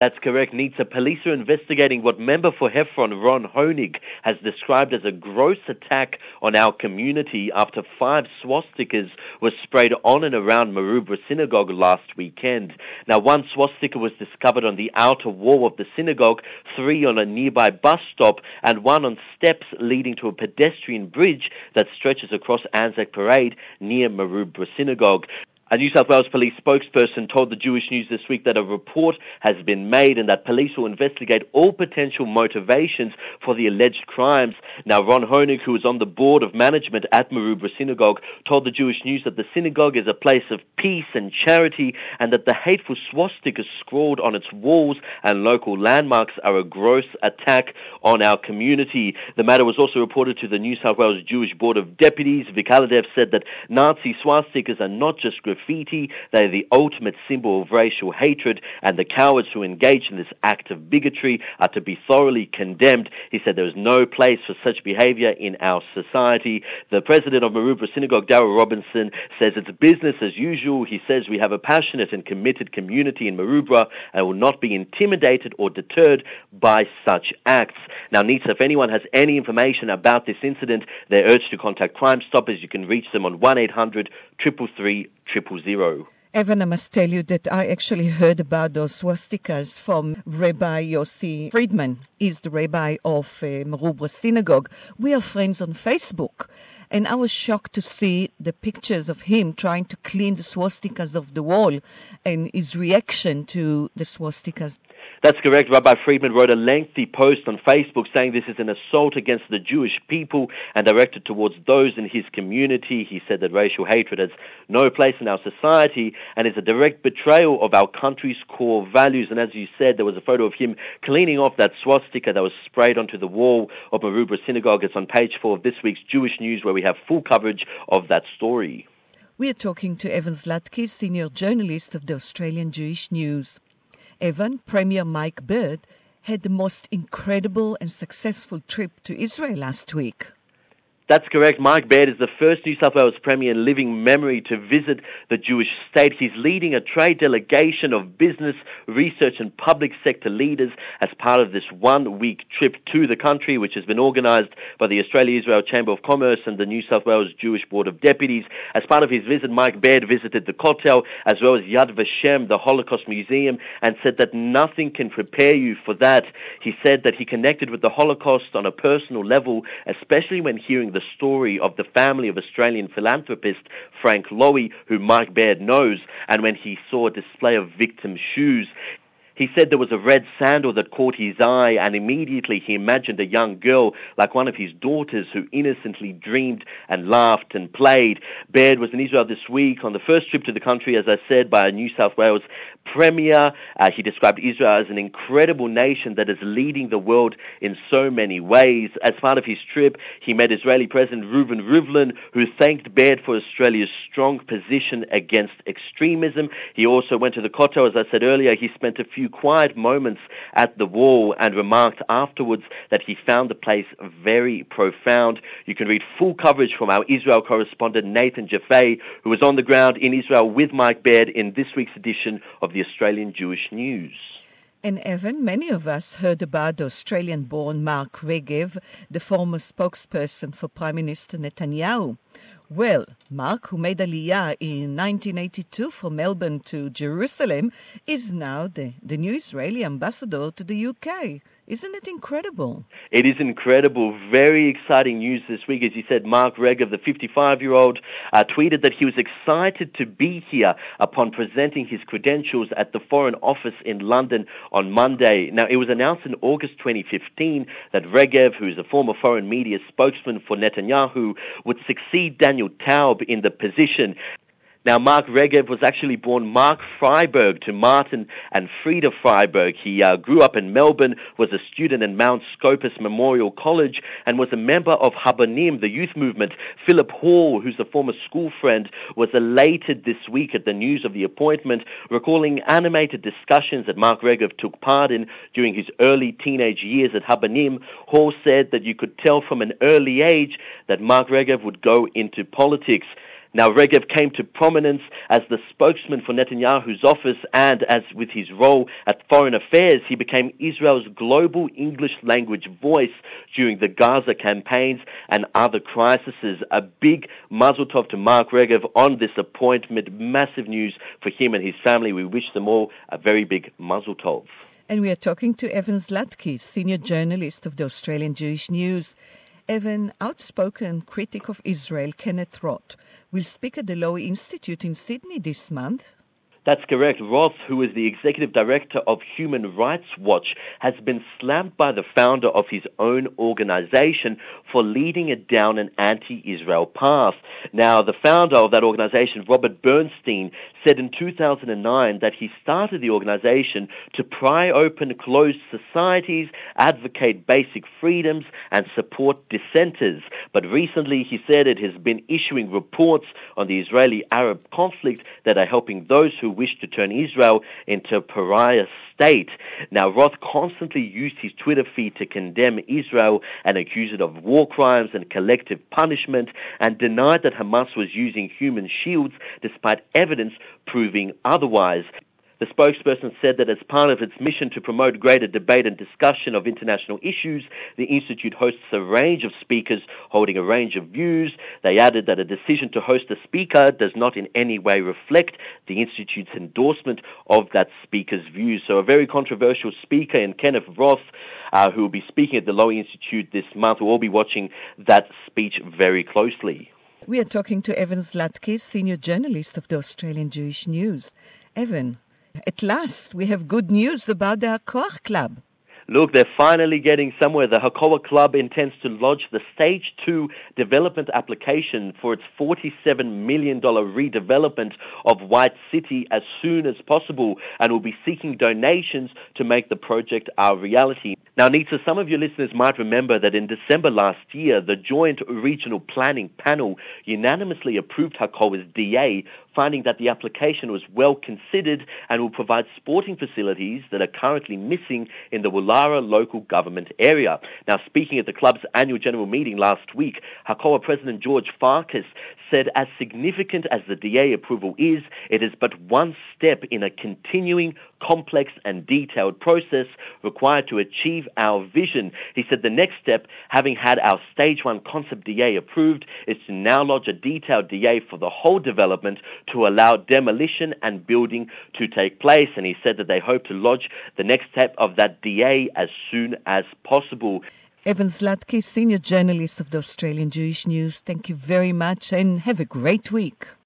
That's correct, Nitsa. Police are investigating what member for Heffron, Ron Honig, has described as a gross attack on our community after 5 swastikas were sprayed on and around Maroubra Synagogue last weekend. Now, 1 swastika was discovered on the outer wall of the synagogue, 3 on a nearby bus stop, and 1 on steps leading to a pedestrian bridge that stretches across Anzac Parade near Maroubra Synagogue. A New South Wales police spokesperson told the Jewish News this week that a report has been made and that police will investigate all potential motivations for the alleged crimes. Now, Ron Honig, who is on the board of management at Maroubra Synagogue, told the Jewish News that the synagogue is a place of peace and charity and that the hateful swastikas scrawled on its walls and local landmarks are a gross attack on our community. The matter was also reported to the New South Wales Jewish Board of Deputies. Vic Haladev said that Nazi swastikas are not just graffiti, they are the ultimate symbol of racial hatred, and the cowards who engage in this act of bigotry are to be thoroughly condemned. He said there is no place for such behaviour in our society. The president of Maroubra Synagogue, Darryl Robinson, says it's business as usual. He says we have a passionate and committed community in Maroubra and will not be intimidated or deterred by such acts. Now, Nitsa, if anyone has any information about this incident, they're urged to contact Crime Stoppers. You can reach them on 1-800-333-000. Evan, I must tell you that I actually heard about those swastikas from Rabbi Yossi Friedman. He's the rabbi of Maroubra Synagogue. We are friends on Facebook. And I was shocked to see the pictures of him trying to clean the swastikas off the wall and his reaction to the swastikas. That's correct. Rabbi Friedman wrote a lengthy post on Facebook saying this is an assault against the Jewish people and directed towards those in his community. He said that racial hatred has no place in our society and is a direct betrayal of our country's core values. And as you said, there was a photo of him cleaning off that swastika that was sprayed onto the wall of Maroubra Synagogue. It's on page 4 of this week's Jewish News, where we have full coverage of that story. We are talking to Evan Zlatky, senior journalist of the Australian Jewish News. Evan, Premier Mike Baird had the most incredible and successful trip to Israel last week. That's correct. Mike Baird is the first New South Wales Premier in living memory to visit the Jewish state. He's leading a trade delegation of business, research and public sector leaders as part of this one-week trip to the country, which has been organised by the Australia-Israel Chamber of Commerce and the New South Wales Jewish Board of Deputies. As part of his visit, Mike Baird visited the Kotel as well as Yad Vashem, the Holocaust Museum, and said that nothing can prepare you for that. He said that he connected with the Holocaust on a personal level, especially when hearing the story of the family of Australian philanthropist Frank Lowy, who Mike Baird knows, and when he saw a display of victim shoes. He said there was a red sandal that caught his eye, and immediately he imagined a young girl like one of his daughters who innocently dreamed and laughed and played. Baird was in Israel this week on the first trip to the country, as I said, by a New South Wales Premier. He described Israel as an incredible nation that is leading the world in so many ways. As part of his trip, he met Israeli President Reuven Rivlin, who thanked Baird for Australia's strong position against extremism. He also went to the Kotel, as I said earlier. He spent a few quiet moments at the wall and remarked afterwards that he found the place very profound. You can read full coverage from our Israel correspondent Nathan Jaffe, who was on the ground in Israel with Mike Baird in this week's edition of the Australian Jewish News. And Evan, many of us heard about the Australian-born Mark Regev, the former spokesperson for Prime Minister Netanyahu. Well, Mark, who made Aliyah in 1982 from Melbourne to Jerusalem, is now the new Israeli ambassador to the UK. Isn't it incredible? It is incredible. Very exciting news this week. As you said, Mark Regev, the 55-year-old, tweeted that he was excited to be here upon presenting his credentials at the Foreign Office in London on Monday. Now, it was announced in August 2015 that Regev, who is a former foreign media spokesman for Netanyahu, would succeed Daniel Taub in the position. Now, Mark Regev was actually born Mark Freiberg to Martin and Frida Freiberg. He grew up in Melbourne, was a student in Mount Scopus Memorial College, and was a member of Habanim, the youth movement. Philip Hall, who's a former school friend, was elated this week at the news of the appointment, recalling animated discussions that Mark Regev took part in during his early teenage years at Habanim. Hall said that you could tell from an early age that Mark Regev would go into politics. Now, Regev came to prominence as the spokesman for Netanyahu's office, and as with his role at Foreign Affairs, he became Israel's global English language voice during the Gaza campaigns and other crises. A big mazel tov to Mark Regev on this appointment. Massive news for him and his family. We wish them all a very big mazel tov. And we are talking to Evan Zlatky, senior journalist of the Australian Jewish News. Evan, outspoken critic of Israel, Kenneth Roth, will speak at the Lowy Institute in Sydney this month. That's correct. Roth, who is the executive director of Human Rights Watch, has been slammed by the founder of his own organization for leading it down an anti-Israel path. Now, the founder of that organization, Robert Bernstein, said in 2009 that he started the organization to pry open closed societies, advocate basic freedoms, and support dissenters. But recently, he said it has been issuing reports on the Israeli-Arab conflict that are helping those who wish to turn Israel into a pariah state. Now, Roth constantly used his Twitter feed to condemn Israel and accuse it of war crimes and collective punishment, and denied that Hamas was using human shields despite evidence proving otherwise. The spokesperson said that as part of its mission to promote greater debate and discussion of international issues, the Institute hosts a range of speakers holding a range of views. They added that a decision to host a speaker does not in any way reflect the Institute's endorsement of that speaker's views. So a very controversial speaker in Kenneth Roth, who will be speaking at the Lowy Institute this month. We'll all be watching that speech very closely. We are talking to Evan Zlatky, senior journalist of the Australian Jewish News. Evan, at last, we have good news about the HaKoach Club. Look, they're finally getting somewhere. The HaKoach Club intends to lodge the Stage 2 development application for its $47 million redevelopment of White City as soon as possible, and will be seeking donations to make the project a reality. Now, Nitza, some of your listeners might remember that in December last year, the Joint Regional Planning Panel unanimously approved HaKoach's DA, finding that the application was well considered and will provide sporting facilities that are currently missing in the Woollahra local government area. Now, speaking at the club's annual general meeting last week, HaKoach President George Farkas said as significant as the DA approval is, it is but one step in a continuing, complex and detailed process required to achieve our vision. He said the next step, having had our Stage 1 concept DA approved, is to now lodge a detailed DA for the whole development to allow demolition and building to take place. And he said that they hope to lodge the next step of that DA as soon as possible. Evan Zlatky, senior journalist of the Australian Jewish News, thank you very much and have a great week.